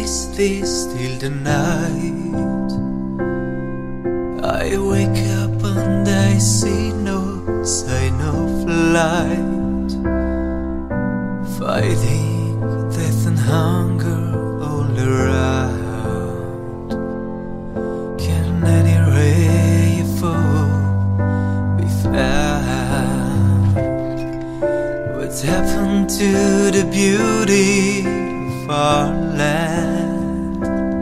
is this till the night? I wake up and I see no sign of light, fighting death and hunger all around. Can any ray of hope be found? What's happened to the beauty of our land?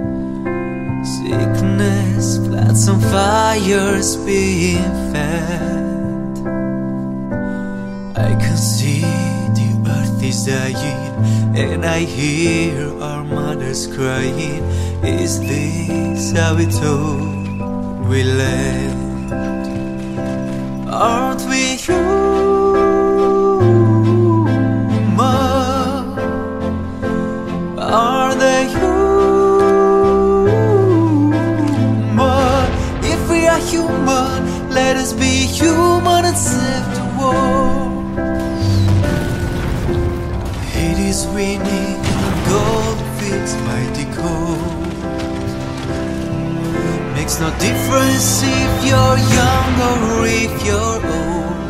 Sickness, floods and fires being fed. I can see the earth is dying, and I hear our mothers crying. Is this how it all will end? Aren't we human? Are they human? If we are human, let us be human and save the world. It is winning and gold feels mighty cold. Makes no difference if you're young or if you're old.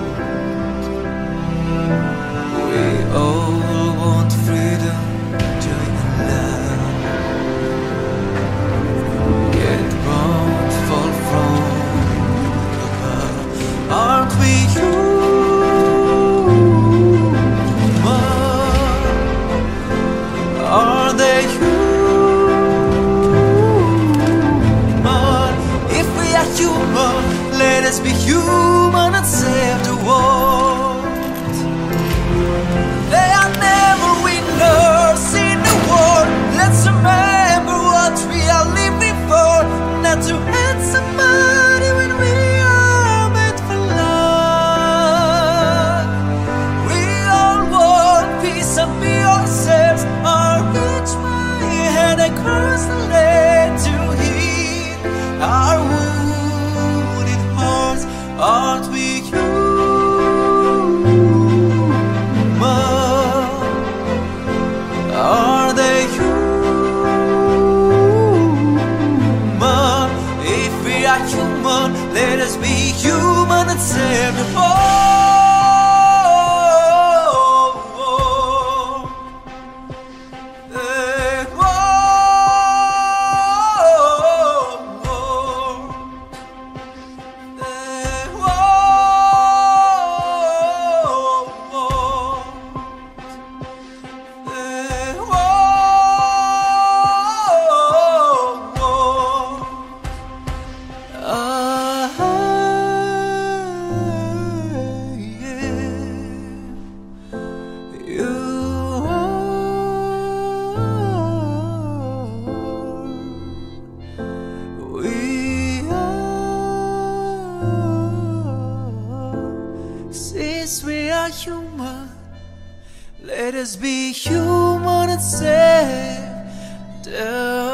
We all want freedom, joy and love, yet won't fall from above. Aren't we human? Are they human? If we are human, let us be human and save the world. They are never winners in the war. Let's remember what we are living for, not to hate somebody when we are meant for love. We all want peace and be ourselves. Our reach my hand across the land to heal our wounded hearts. Aren't we human? Are they human? If we are human, let us be human and save the world. Since we are human, let us be human and save the